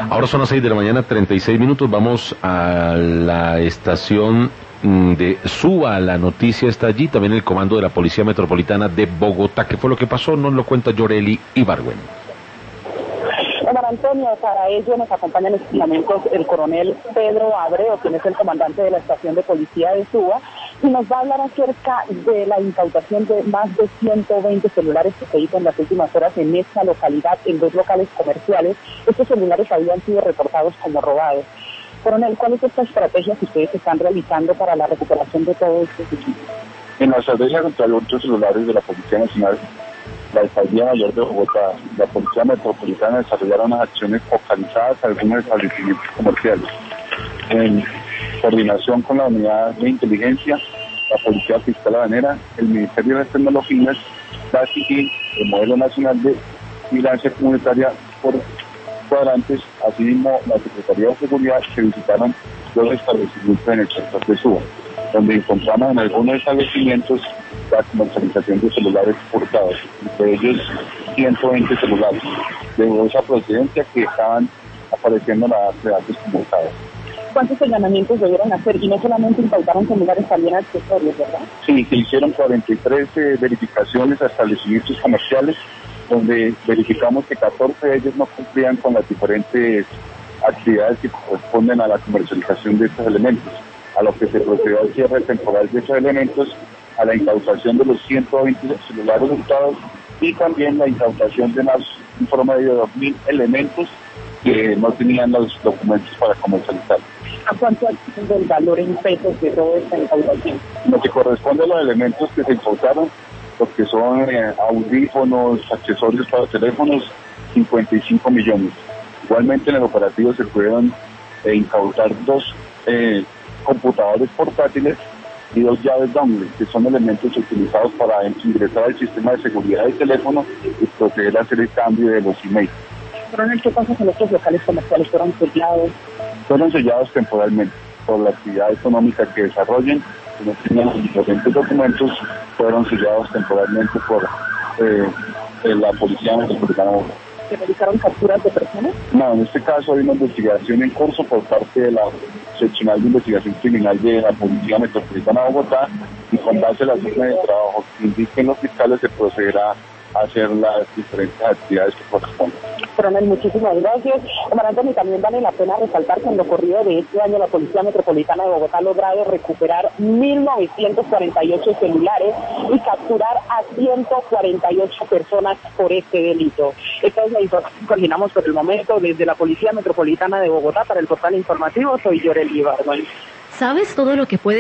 Ahora son las 6 de la mañana, 36 minutos. Vamos a la estación de Suba. La noticia está allí. También el comando de la Policía Metropolitana de Bogotá. ¿Qué fue lo que pasó? Nos lo cuenta Yoreli Ibargüen. Omar Antonio, para ello nos acompaña en estos momentos el coronel Pedro Abreu, quien es el comandante de la estación de policía de Suba, y nos va a hablar acerca de la incautación de más de 120 celulares que se hizo en las últimas horas en esta localidad, en 2 locales comerciales. Estos celulares habían sido reportados como robados. Coronel, ¿cuál es esta estrategia que ustedes están realizando para la recuperación de todos estos equipos? En la estrategia contra los otros celulares de la Policía Nacional, la Alcaldía Mayor de Bogotá, la Policía Metropolitana desarrollaron unas acciones focalizadas a algunos establecimientos comerciales. En coordinación con la Unidad de Inteligencia, la Policía Fiscal Aduanera, el Ministerio de Tecnologías, la CIGIN, el Modelo Nacional de Vigilancia Comunitaria por Cuadrantes, asimismo la Secretaría de Seguridad, que visitaron los establecimientos en el sector de Suba, donde encontramos en algunos establecimientos la comercialización de celulares hurtados, entre ellos 120 celulares de dudosa procedencia que estaban apareciendo en la base de datos como hurtados. ¿Cuántos allanamientos debieron hacer? Y no solamente incautaron celulares, también accesorios, ¿verdad? Sí, se hicieron 43 verificaciones a establecimientos comerciales, donde verificamos que 14 de ellos no cumplían con las diferentes actividades que corresponden a la comercialización de estos elementos, a lo que se procedió al cierre temporal de esos elementos, a la incautación de los 120 celulares hurtados y también la incautación de más un promedio de 2.000 elementos que no tenían los documentos para comercializar. ¿A cuánto es el valor en pesos de toda esta incautación? Lo que corresponde a los elementos que se incautaron, lo que son audífonos, accesorios para teléfonos, 55 millones. Igualmente en el operativo se pudieron incautar 2 computadores portátiles y 2 llaves dongle, que son elementos utilizados para ingresar al sistema de seguridad del teléfono y proceder a hacer el cambio de los emails. Coronel, ¿qué pasa con estos locales comerciales? ¿Fueron sellados? Fueron sellados temporalmente por la actividad económica que desarrollen, que no tenían los diferentes documentos, fueron sellados temporalmente por la Policía Metropolitana de Bogotá. ¿Se realizaron capturas de personas? No, en este caso hay una investigación en curso por parte de la Seccional de Investigación Criminal de la Policía Metropolitana de Bogotá, y con base en las órdenes de trabajo que indiquen los fiscales se procederá a hacer las diferentes actividades que corresponden. Coronel, muchísimas gracias. Omar Antonio, también vale la pena resaltar que en lo corrido de este año la Policía Metropolitana de Bogotá ha logrado recuperar 1.948 celulares y capturar a 148 personas por este delito. Esta es la información que coordinamos por el momento desde la Policía Metropolitana de Bogotá para el portal informativo. Soy Yoreli Ibargüen. ¿Sabes todo lo que puede